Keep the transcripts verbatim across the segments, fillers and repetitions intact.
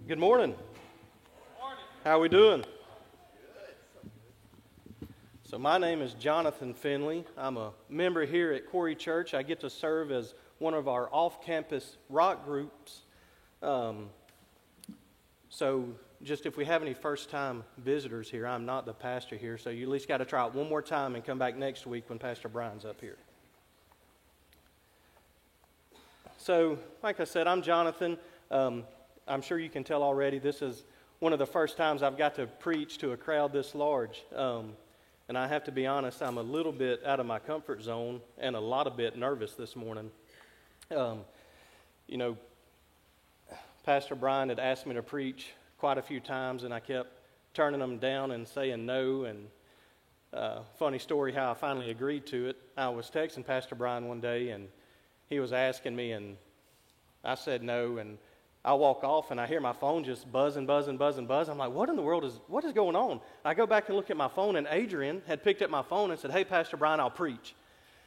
Good morning. How are we doing? So my name is Jonathan Finley. I'm a member here at Quarry Church. I get to serve as one of our off-campus rock groups. Um, so just if we have any first-time visitors here, I'm not the pastor here, so you at least got to try it one more time and come back next week when Pastor Brian's up here. So, like I said, I'm Jonathan. Um, I'm sure you can tell already this is one of the first times I've got to preach to a crowd this large. Um, and I have to be honest, I'm a little bit out of my comfort zone and a lot of bit nervous this morning. Um, you know, Pastor Brian had asked me to preach quite a few times, and I kept turning them down and saying no. And uh, funny story how I finally agreed to it. I was texting Pastor Brian one day, and he was asking me, and I said no, and I walk off, and I hear my phone just buzzing, buzzing, buzzing, buzzing. I'm like, what in the world is, what is going on? I go back and look at my phone, and Adrian had picked up my phone and said, hey, Pastor Brian, I'll preach.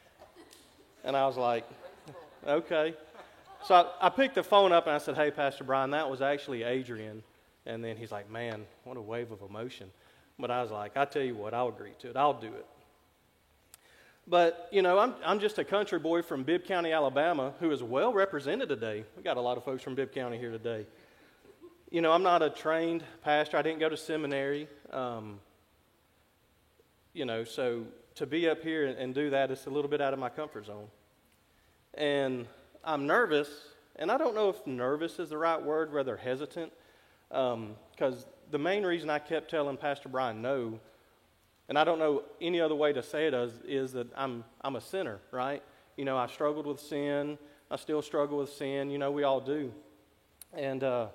And I was like, okay. So I, I picked the phone up, and I said, hey, Pastor Brian, that was actually Adrian. And then he's like, man, what a wave of emotion. But I was like, I tell you what, I'll agree to it. I'll do it. But, you know, I'm I'm just a country boy from Bibb County, Alabama, who is well represented today. We got a lot of folks from Bibb County here today. You know, I'm not a trained pastor. I didn't go to seminary. Um, you know, so to be up here and, and do that is a little bit out of my comfort zone. And I'm nervous, and I don't know if nervous is the right word, rather hesitant, because um, the main reason I kept telling Pastor Brian no, and I don't know any other way to say it is, is that I'm I'm a sinner, right? You know, I struggled with sin. I still struggle with sin. You know, we all do. And, uh,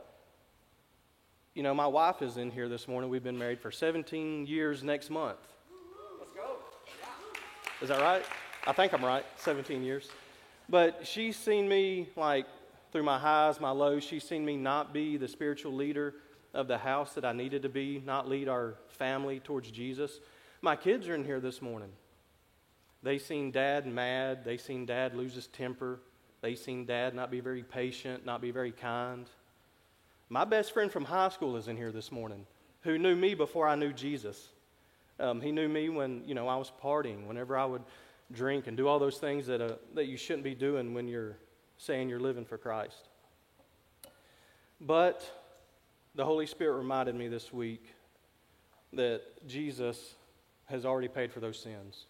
you know, my wife is in here this morning. We've been married for seventeen years next month. Let's go. Is that right? I think I'm right, seventeen years. But she's seen me, like, through my highs, my lows. She's seen me not be the spiritual leader of the house that I needed to be, not lead our family towards Jesus. My kids are in here this morning. They seen Dad mad. They seen Dad lose his temper. They seen Dad not be very patient, not be very kind. My best friend from high school is in here this morning, who knew me before I knew Jesus. Um, he knew me when, you know, I was partying, whenever I would drink and do all those things that uh, that you shouldn't be doing when you're saying you're living for Christ. But the Holy Spirit reminded me this week that Jesus has already paid for those sins.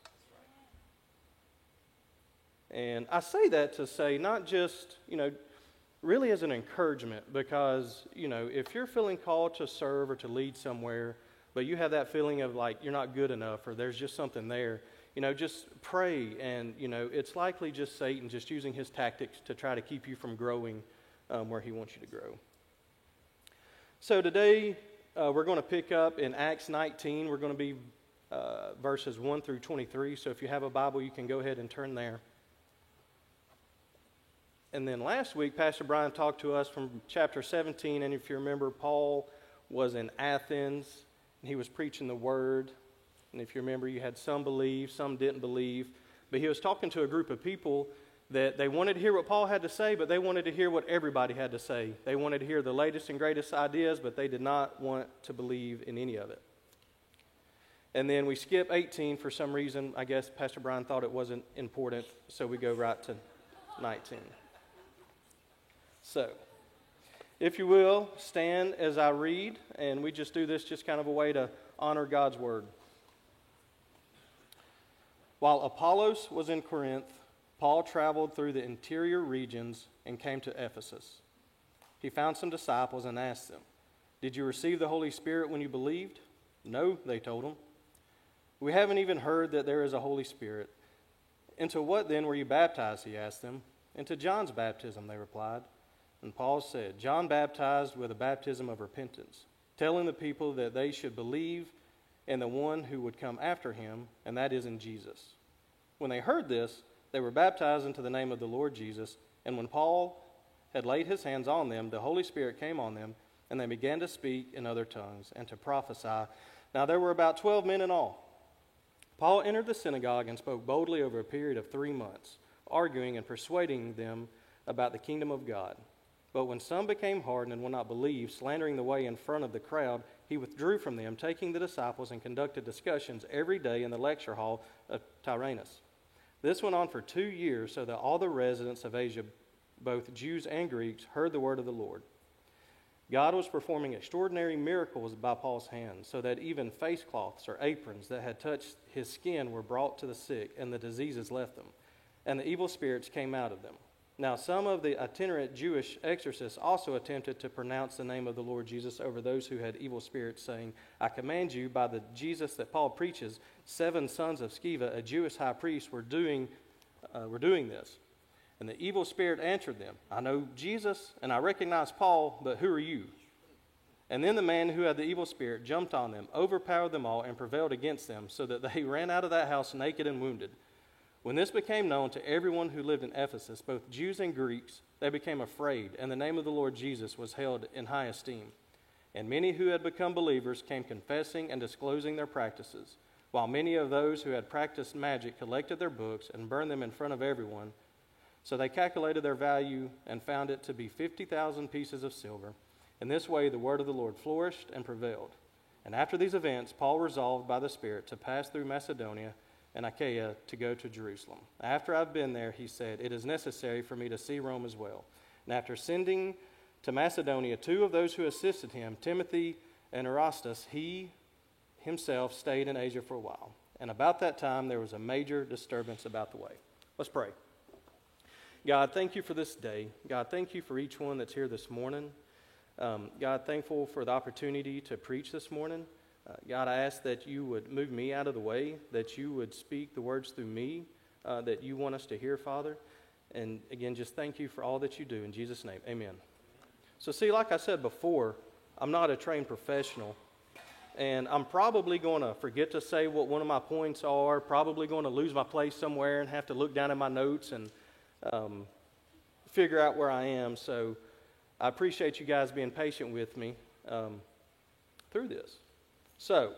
And I say that to say not just, you know, really as an encouragement, because, you know, if you're feeling called to serve or to lead somewhere, but you have that feeling of like you're not good enough or there's just something there, you know, just pray. And, you know, it's likely just Satan just using his tactics to try to keep you from growing um, where he wants you to grow. So today uh, we're going to pick up in Acts nineteen. We're going to be Uh, verses one through twenty-three. So if you have a Bible, you can go ahead and turn there. And then last week, Pastor Brian talked to us from chapter seventeen. And if you remember, Paul was in Athens, and he was preaching the word. And if you remember, you had some believe, some didn't believe. But he was talking to a group of people that they wanted to hear what Paul had to say, but they wanted to hear what everybody had to say. They wanted to hear the latest and greatest ideas, but they did not want to believe in any of it. And then we skip eighteen for some reason. I guess Pastor Brian thought it wasn't important, so we go right to nineteen. So, if you will, stand as I read, and we just do this just kind of a way to honor God's word. While Apollos was in Corinth, Paul traveled through the interior regions and came to Ephesus. He found some disciples and asked them, "Did you receive the Holy Spirit when you believed?" "No," they told him. "We haven't even heard that there is a Holy Spirit." "Into what then were you baptized?" he asked them. "Into John's baptism," they replied. And Paul said, "John baptized with a baptism of repentance, telling the people that they should believe in the one who would come after him, and that is in Jesus." When they heard this, they were baptized into the name of the Lord Jesus. And when Paul had laid his hands on them, the Holy Spirit came on them, and they began to speak in other tongues and to prophesy. Now there were about twelve men in all. Paul entered the synagogue and spoke boldly over a period of three months, arguing and persuading them about the kingdom of God. But when some became hardened and would not believe, slandering the way in front of the crowd, he withdrew from them, taking the disciples, and conducted discussions every day in the lecture hall of Tyrannus. This went on for two years, so that all the residents of Asia, both Jews and Greeks, heard the word of the Lord. God was performing extraordinary miracles by Paul's hands, so that even face cloths or aprons that had touched his skin were brought to the sick, and the diseases left them, and the evil spirits came out of them. Now some of the itinerant Jewish exorcists also attempted to pronounce the name of the Lord Jesus over those who had evil spirits, saying, I command you by the Jesus that Paul preaches, seven sons of Sceva, a Jewish high priest, were doing, uh, were doing this. And the evil spirit answered them, I know Jesus and I recognize Paul, but who are you? And then the man who had the evil spirit jumped on them, overpowered them all, and prevailed against them, so that they ran out of that house naked and wounded. When this became known to everyone who lived in Ephesus, both Jews and Greeks, they became afraid, and the name of the Lord Jesus was held in high esteem. And many who had become believers came confessing and disclosing their practices, while many of those who had practiced magic collected their books and burned them in front of everyone. So they calculated their value and found it to be fifty thousand pieces of silver. In this way the word of the Lord flourished and prevailed. And after these events, Paul resolved by the Spirit to pass through Macedonia and Achaia to go to Jerusalem. After I've been there, he said, it is necessary for me to see Rome as well. And after sending to Macedonia two of those who assisted him, Timothy and Erastus, he himself stayed in Asia for a while. And about that time, there was a major disturbance about the way. Let's pray. God, thank you for this day. God, thank you for each one that's here this morning. Um, God, thankful for the opportunity to preach this morning. Uh, God, I ask that you would move me out of the way, that you would speak the words through me uh, that you want us to hear, Father. And again, just thank you for all that you do. In Jesus' name, amen. So see, like I said before, I'm not a trained professional. And I'm probably going to forget to say what one of my points are, probably going to lose my place somewhere and have to look down at my notes and um, figure out where I am. So I appreciate you guys being patient with me um, through this. So,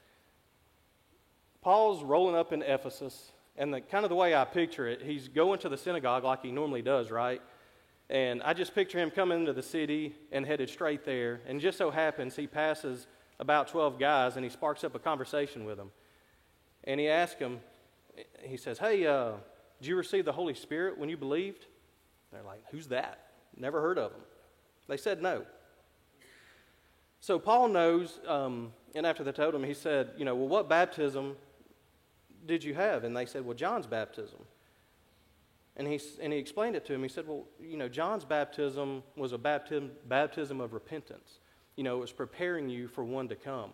Paul's rolling up in Ephesus, and the kind of the way I picture it, he's going to the synagogue like he normally does, right? And I just picture him coming into the city and headed straight there, and just so happens he passes about twelve guys, and he sparks up a conversation with them. And he asks them, he says, hey, uh, did you receive the Holy Spirit when you believed? They're like, who's that? Never heard of him. They said no. So Paul knows, um, and after they told him, he said, you know, well, what baptism did you have? And they said, well, John's baptism. And he, and he explained it to him. He said, well, you know, John's baptism was a baptism, baptism of repentance. You know, it was preparing you for one to come.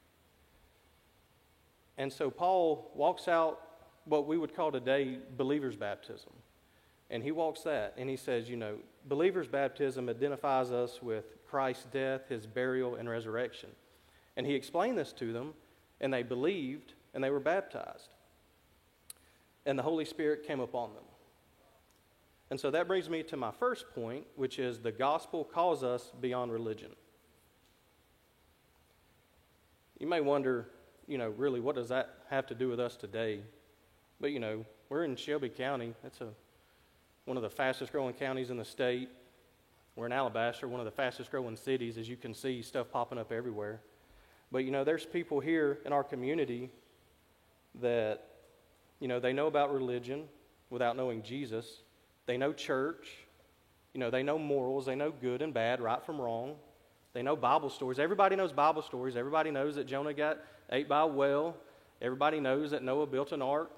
And so Paul walks out what we would call today believer's baptism. And he walks that, and he says, you know, believer's baptism identifies us with Christ's death, his burial, and resurrection. And he explained this to them, and they believed, and they were baptized. And the Holy Spirit came upon them. And so that brings me to my first point, which is the gospel calls us beyond religion. You may wonder, you know, really, what does that have to do with us today? But, you know, we're in Shelby County. That's a one of the fastest growing counties in the state. We're in Alabaster, one of the fastest growing cities. As you can see, stuff popping up everywhere. But, you know, there's people here in our community that, you know, they know about religion without knowing Jesus. They know church. You know, they know morals. They know good and bad, right from wrong. They know Bible stories. Everybody knows Bible stories. Everybody knows that Jonah got ate by a whale. Everybody knows that Noah built an ark.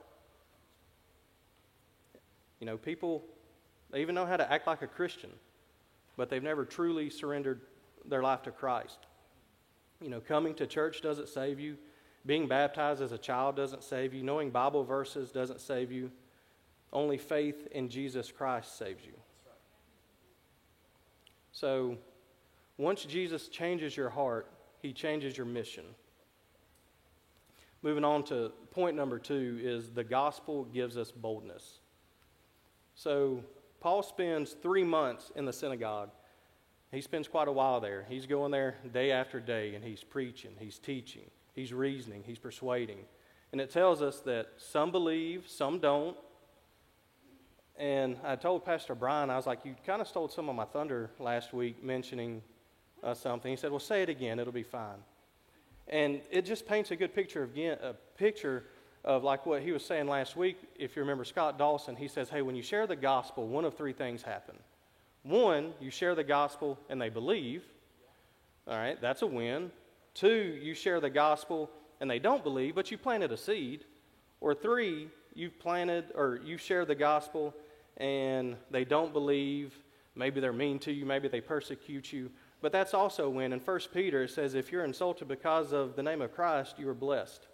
You know, people, they even know how to act like a Christian, but they've never truly surrendered their life to Christ. You know, coming to church doesn't save you. Being baptized as a child doesn't save you. Knowing Bible verses doesn't save you. Only faith in Jesus Christ saves you. So, once Jesus changes your heart, he changes your mission. Moving on to point number two is the gospel gives us boldness. So, Paul spends three months in the synagogue. He spends quite a while there. He's going there day after day, and he's preaching, he's teaching, he's reasoning, he's persuading. And it tells us that some believe, some don't. And I told Pastor Brian, I was like, you kind of stole some of my thunder last week mentioning uh, something. He said, well, say it again. It'll be fine. And it just paints a good picture, again, a picture of like what he was saying last week. If you remember Scott Dawson, he says, hey, when you share the gospel, one of three things happen. One, you share the gospel and they believe. All right, that's a win. Two, you share the gospel and they don't believe, but you planted a seed. Or three, you've planted or you share the gospel and they don't believe. Maybe they're mean to you, maybe they persecute you. But that's also a win. In First Peter, it says, if you're insulted because of the name of Christ, you are blessed.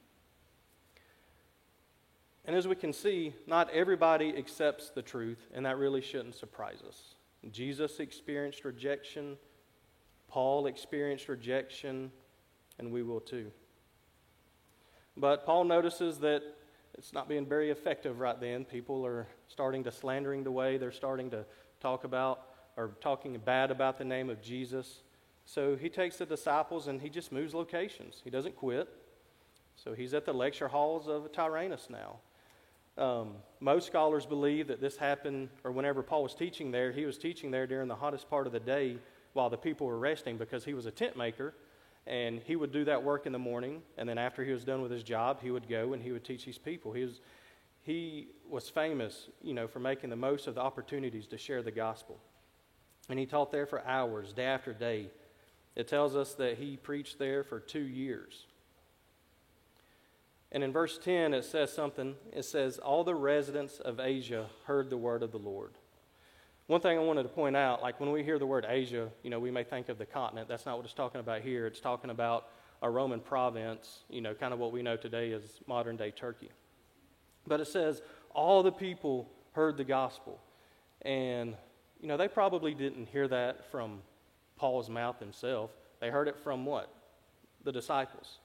And as we can see, not everybody accepts the truth, and that really shouldn't surprise us. Jesus experienced rejection. Paul experienced rejection, and we will too. But Paul notices that it's not being very effective right then. People are starting to slandering the way. They're starting to talk about or talking bad about the name of Jesus. So he takes the disciples and he just moves locations. He doesn't quit. So he's at the lecture halls of Tyrannus now. Um, most scholars believe that this happened, or whenever Paul was teaching there, he was teaching there during the hottest part of the day while the people were resting, because he was a tent maker, and he would do that work in the morning, and then after he was done with his job, he would go and he would teach these people. He was, he was famous, you know, for making the most of the opportunities to share the gospel. And he taught there for hours, day after day. It tells us that he preached there for two years. And in verse ten, it says something. It says, all the residents of Asia heard the word of the Lord. One thing I wanted to point out, like when we hear the word Asia, you know, we may think of the continent. That's not what it's talking about here. It's talking about a Roman province, you know, kind of what we know today as modern-day Turkey. But it says, all the people heard the gospel. And, you know, they probably didn't hear that from Paul's mouth himself. They heard it from what? The disciples.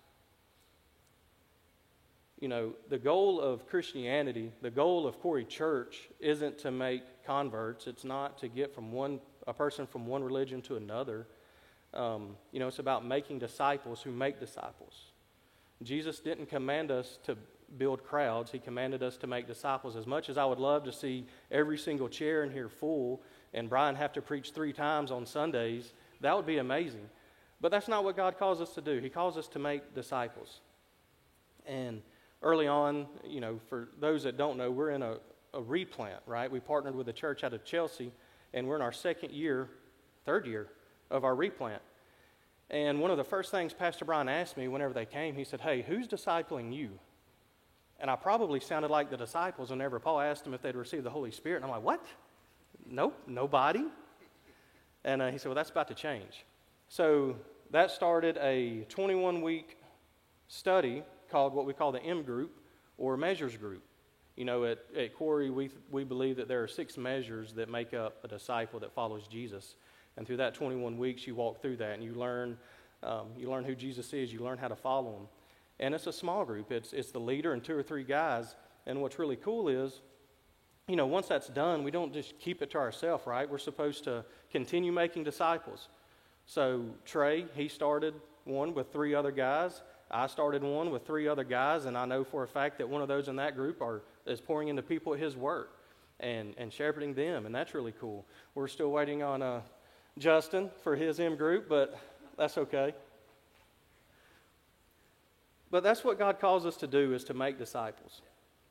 You know, the goal of Christianity, the goal of Corey Church isn't to make converts. It's not to get from one a person from one religion to another. Um, you know, it's about making disciples who make disciples. Jesus didn't command us to build crowds. He commanded us to make disciples. As much as I would love to see every single chair in here full and Brian have to preach three times on Sundays, that would be amazing. But that's not what God calls us to do. He calls us to make disciples. And early on, you know, for those that don't know, we're in a, a replant, right? We partnered with a church out of Chelsea, and we're in our second year, third year of our replant. And one of the first things Pastor Brian asked me whenever they came, he said, hey, who's discipling you? And I probably sounded like the disciples whenever Paul asked them if they'd received the Holy Spirit. And I'm like, what? Nope, nobody. And uh, he said, well, that's about to change. So that started a twenty-one week study called what we call the M group or measures group. You know, at, at Quarry, we, we believe that there are six measures that make up a disciple that follows Jesus. And through that twenty-one weeks, you walk through that and you learn, um, you learn who Jesus is, you learn how to follow him. And it's a small group. It's, it's the leader and two or three guys. And what's really cool is, you know, once that's done, we don't just keep it to ourselves, right? We're supposed to continue making disciples. So Trey, he started one with three other guys. I started one with three other guys, and I know for a fact that one of those in that group are is pouring into people at his work and, and shepherding them, and that's really cool. We're still waiting on uh, Justin for his M group, but that's okay. But that's what God calls us to do, is to make disciples.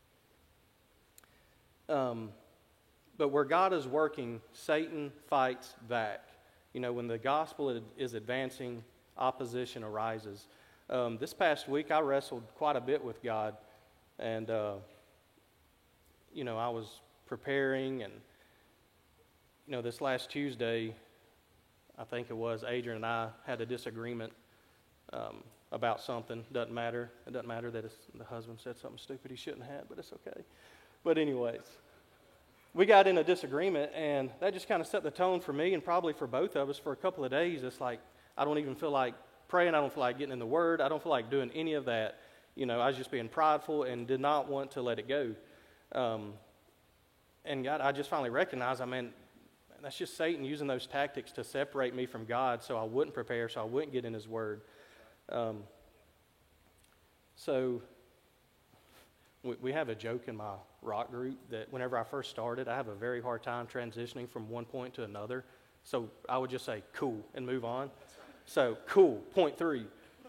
Um, but where God is working, Satan fights back. You know, when the gospel is advancing, opposition arises. Um, this past week, I wrestled quite a bit with God, and, uh, you know, I was preparing, and, you know, this last Tuesday, I think it was, Adrian and I had a disagreement um, about something. Doesn't matter. It doesn't matter that it's, the husband said something stupid he shouldn't have, but it's okay. But anyways, we got in a disagreement, and that just kind of set the tone for me and probably for both of us for a couple of days. It's like, I don't even feel like praying. I don't feel like getting in the Word. I don't feel like doing any of that. You know, I was just being prideful and did not want to let it go. Um, and God, I just finally recognized, I mean, that's just Satan using those tactics to separate me from God so I wouldn't prepare, so I wouldn't get in His Word. Um, so we, we have a joke in my rock group that whenever I first started, I have a very hard time transitioning from one point to another. So I would just say, cool, and move on. So, cool, point three.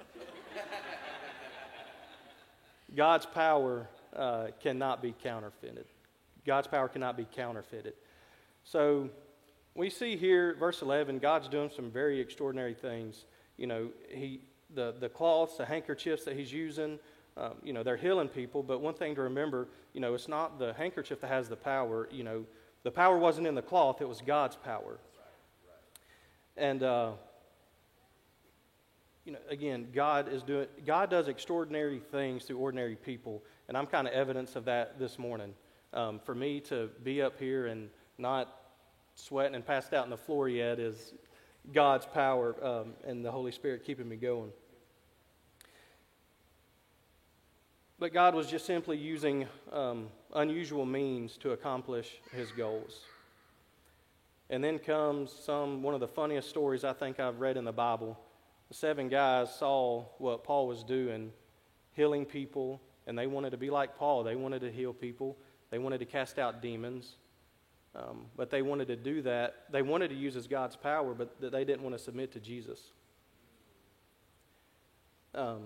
God's power uh, cannot be counterfeited. God's power cannot be counterfeited. So we see here, verse eleven, God's doing some very extraordinary things. You know, he the, the cloths, the handkerchiefs that he's using, um, you know, they're healing people. But one thing to remember, you know, it's not the handkerchief that has the power. You know, the power wasn't in the cloth, it was God's power. And, uh, you know, again, God is doing, God does extraordinary things through ordinary people. And I'm kind of evidence of that this morning. Um, for me to be up here and not sweating and passed out on the floor yet is God's power um, and the Holy Spirit keeping me going. But God was just simply using um, unusual means to accomplish his goals. And then comes some one of the funniest stories I think I've read in the Bible. The seven guys saw what Paul was doing, healing people, and they wanted to be like Paul. They wanted to heal people. They wanted to cast out demons. Um, but they wanted to do that. They wanted to use as God's power, but they didn't want to submit to Jesus. Um,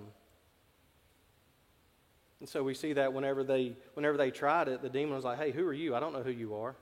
and so we see that whenever they whenever they tried it, the demon was like, "Hey, who are you? I don't know who you are."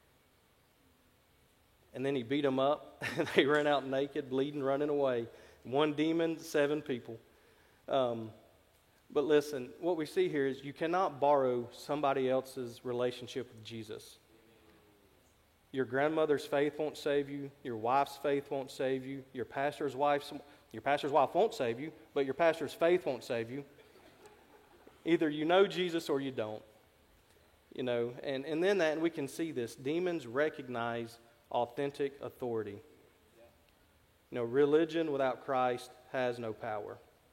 And then he beat them up, and they ran out naked, bleeding, running away. One demon, seven people. Um, but listen, what we see here is you cannot borrow somebody else's relationship with Jesus. Your grandmother's faith won't save you. Your wife's faith won't save you. Your pastor's wife's your pastor's wife won't save you, but your pastor's faith won't save you. Either you know Jesus or you don't. You know, and, and then that and we can see this. Demons recognize authentic authority. You know, religion without Christ has no power.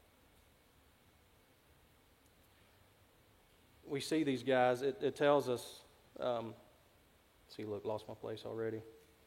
We see these guys, it, it tells us, um, see, look, lost my place already.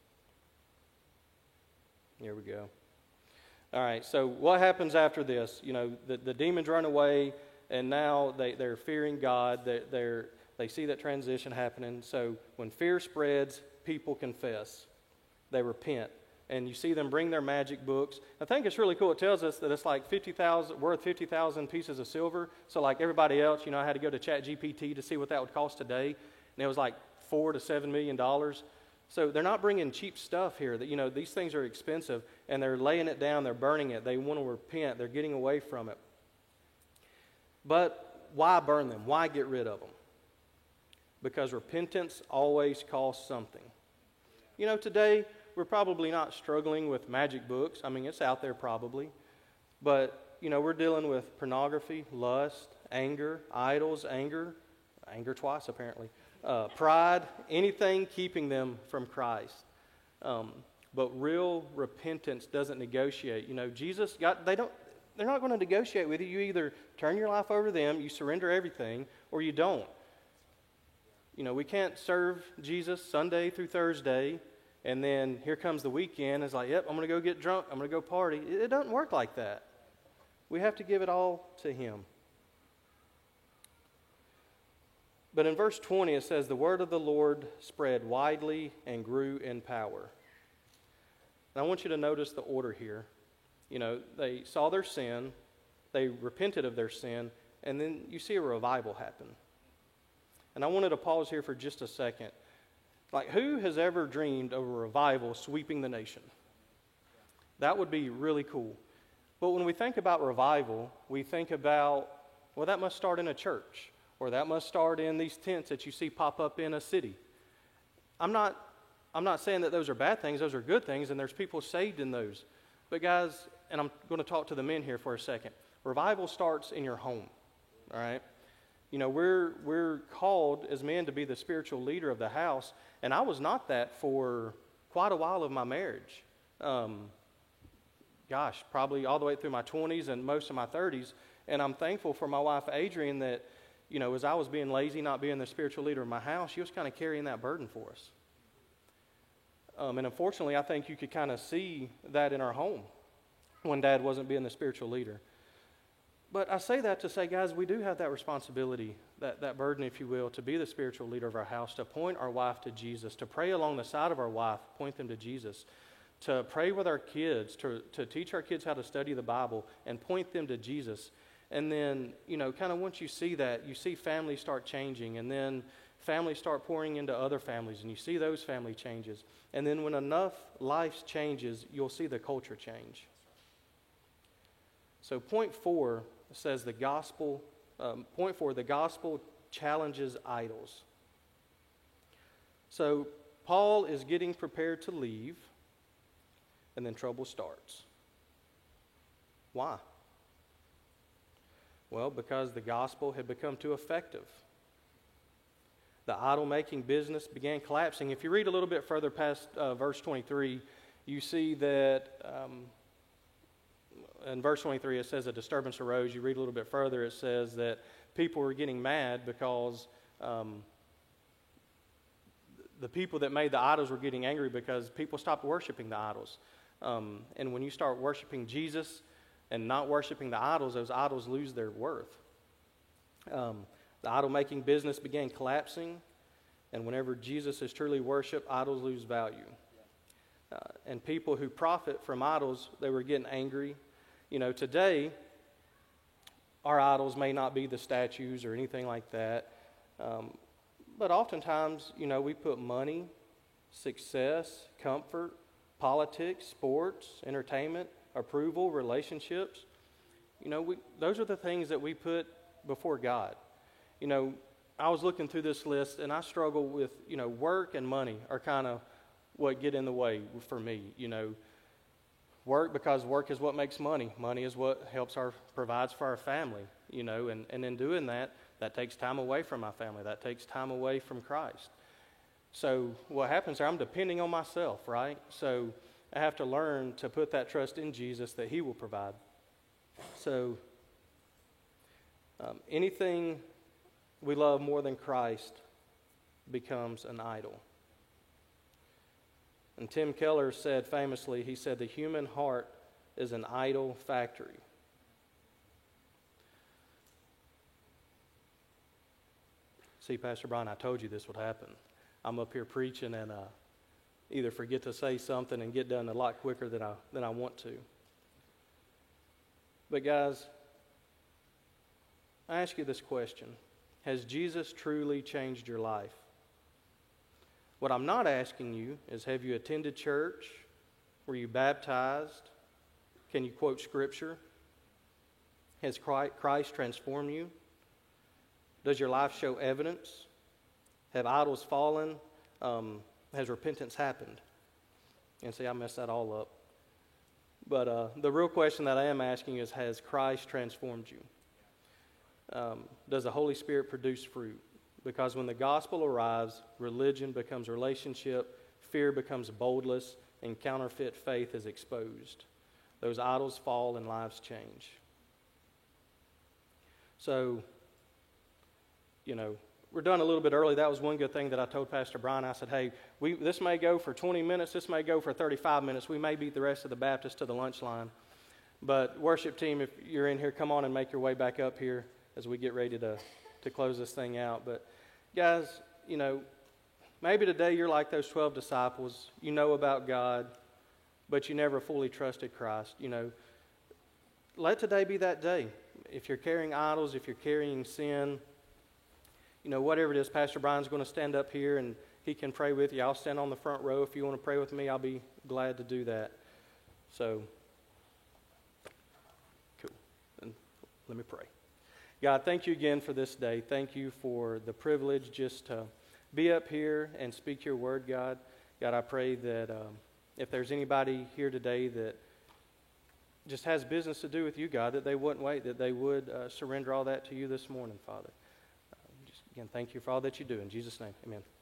Here we go. All right, so what happens after this? You know, the, the demons run away, and now they, they're fearing God. They, they're, they see that transition happening. So when fear spreads, people confess. They repent. And you see them bring their magic books. I think it's really cool. It tells us that it's like fifty thousand, worth fifty thousand pieces of silver. So like everybody else, you know, I had to go to Chat G P T to see what that would cost today. And it was like four to seven million dollars. So they're not bringing cheap stuff here. That, you know, these things are expensive. And they're laying it down. They're burning it. They want to repent. They're getting away from it. But why burn them? Why get rid of them? Because repentance always costs something. You know, today we're probably not struggling with magic books. I mean, it's out there probably. But, you know, we're dealing with pornography, lust, anger, idols, anger, anger twice apparently, uh, pride, anything keeping them from Christ. Um, but real repentance doesn't negotiate. You know, Jesus, got, they don't, they're not going to negotiate with you. You either turn your life over to them, you surrender everything, or you don't. You know, we can't serve Jesus Sunday through Thursday, and then here comes the weekend. It's like, yep, I'm going to go get drunk. I'm going to go party. It, it doesn't work like that. We have to give it all to Him. But in verse twenty, it says, the word of the Lord spread widely and grew in power. And I want you to notice the order here. You know, they saw their sin, they repented of their sin, and then you see a revival happen. And I wanted to pause here for just a second. Like, who has ever dreamed of a revival sweeping the nation? That would be really cool. But when we think about revival, we think about, well, that must start in a church, or that must start in these tents that you see pop up in a city. I'm not, I'm not saying that those are bad things. Those are good things, and there's people saved in those. But guys, and I'm going to talk to the men here for a second. Revival starts in your home, all right? You know, we're we're called as men to be the spiritual leader of the house, and I was not that for quite a while of my marriage. Um, gosh, probably all the way through my twenties and most of my thirties, and I'm thankful for my wife, Adrian, that, you know, as I was being lazy, not being the spiritual leader of my house, she was kind of carrying that burden for us. Um, and unfortunately, I think you could kind of see that in our home when Dad wasn't being the spiritual leader. But I say that to say, guys, we do have that responsibility, that, that burden, if you will, to be the spiritual leader of our house, to point our wife to Jesus, to pray along the side of our wife, point them to Jesus, to pray with our kids, to, to teach our kids how to study the Bible and point them to Jesus. And then, you know, kind of once you see that, you see families start changing, and then families start pouring into other families, and you see those family changes. And then when enough lives changes, you'll see the culture change. So point four says the gospel, um, point four, the gospel challenges idols. So Paul is getting prepared to leave, and then trouble starts. Why? Well, because the gospel had become too effective. The idol-making business began collapsing. If you read a little bit further past uh, verse twenty-three, you see that um, in verse twenty-three it says a disturbance arose. You read a little bit further, it says that people were getting mad because um, the people that made the idols were getting angry because people stopped worshiping the idols. Um, and when you start worshiping Jesus and not worshiping the idols, those idols lose their worth. Um, the idol-making business began collapsing, and whenever Jesus is truly worshipped, idols lose value. Uh, and people who profit from idols, they were getting angry. You know, today, our idols may not be the statues or anything like that, um, but oftentimes, you know, we put money, success, comfort, politics, sports, entertainment, approval, relationships. You know, we, those are the things that we put before God. You know, I was looking through this list, and I struggle with, you know, work and money are kind of what get in the way for me. You know, work, because work is what makes money. Money is what helps our, provides for our family, you know, and, and in doing that, that takes time away from my family. That takes time away from Christ. So what happens there, I'm depending on myself, right? So I have to learn to put that trust in Jesus that He will provide. So um, anything we love more than Christ becomes an idol. And Tim Keller said famously, he said, the human heart is an idol factory. See, Pastor Brian, I told you this would happen. I'm up here preaching and uh, either forget to say something and get done a lot quicker than I, than I want to. But guys, I ask you this question. Has Jesus truly changed your life? What I'm not asking you is, have you attended church? Were you baptized? Can you quote Scripture? Has Christ transformed you? Does your life show evidence? Have idols fallen? Um, has repentance happened? And see, I messed that all up. But uh, the real question that I am asking is, has Christ transformed you? Um, does the Holy Spirit produce fruit? Because when the gospel arrives, religion becomes relationship, fear becomes boldness, and counterfeit faith is exposed. Those idols fall and lives change. So, you know, we're done a little bit early. That was one good thing that I told Pastor Brian. I said, hey, we, this may go for twenty minutes. This may go for thirty-five minutes. We may beat the rest of the Baptists to the lunch line. But worship team, if you're in here, come on and make your way back up here as we get ready to, to close this thing out. But guys, you know, maybe today you're like those twelve disciples. You know about God, but you never fully trusted Christ. You know, let today be that day. If you're carrying idols, if you're carrying sin, you know, whatever it is, Pastor Brian's going to stand up here and he can pray with you. I'll stand on the front row. If you want to pray with me, I'll be glad to do that. So, cool. And let me pray. God, thank you again for this day. Thank you for the privilege just to be up here and speak your word, God. God, I pray that um, if there's anybody here today that just has business to do with you, God, that they wouldn't wait, that they would uh, surrender all that to you this morning, Father. Uh, just again, thank you for all that you do. In Jesus' name, amen.